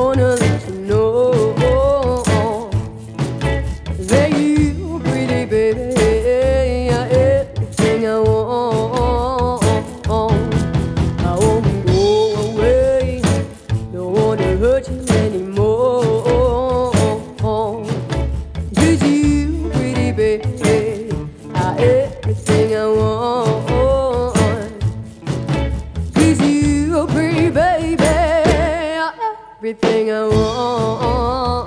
wanna let you know that you, pretty baby, are everything I want. I won't go away, don't wanna hurt you anymore. 'Cause you, pretty baby, are everything I want. 'Cause you, pretty baby, are everything I want.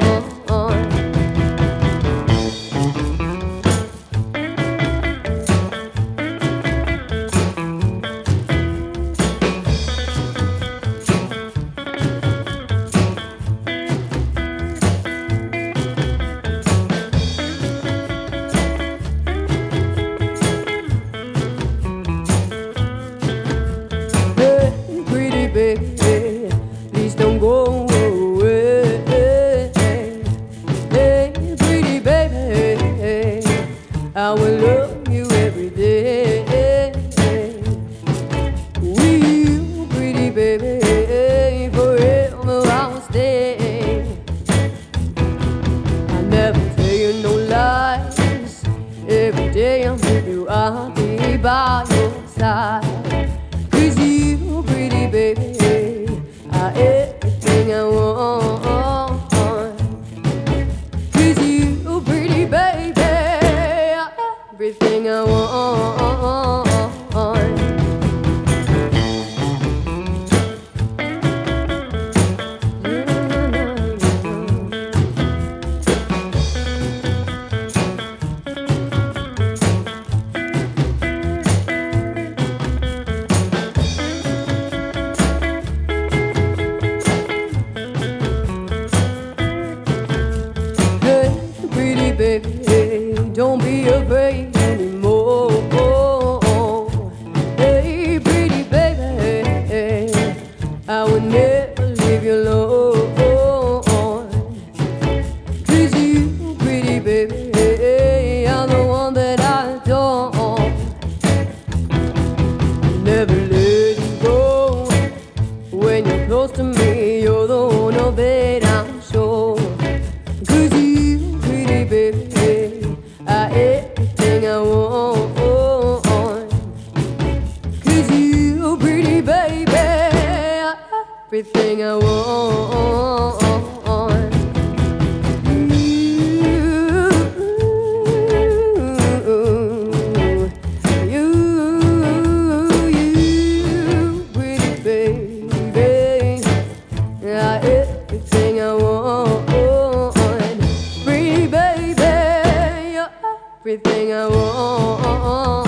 Pretty baby, please don't go away. Hey, pretty baby, I will love you every day. With you, pretty baby, forever I'll stay. I never tell you no lies. Every day I'm with you, I'll be by your side. 'Cause you, pretty baby, are everything I want. 'Cause you, pretty baby, are everything I want. Pretty baby, don't be afraid anymore. Hey, pretty baby, I would never leave you alone. 'Cause you, pretty baby, are the one that I adore. Never let you go. When you're close to me, you're the one of it, I'm sure. 'Cause you, pretty baby, are everything I want. 'Cause you, pretty baby, are everything I want. You, pretty baby, are everything I want. Pretty baby, you're everything I want.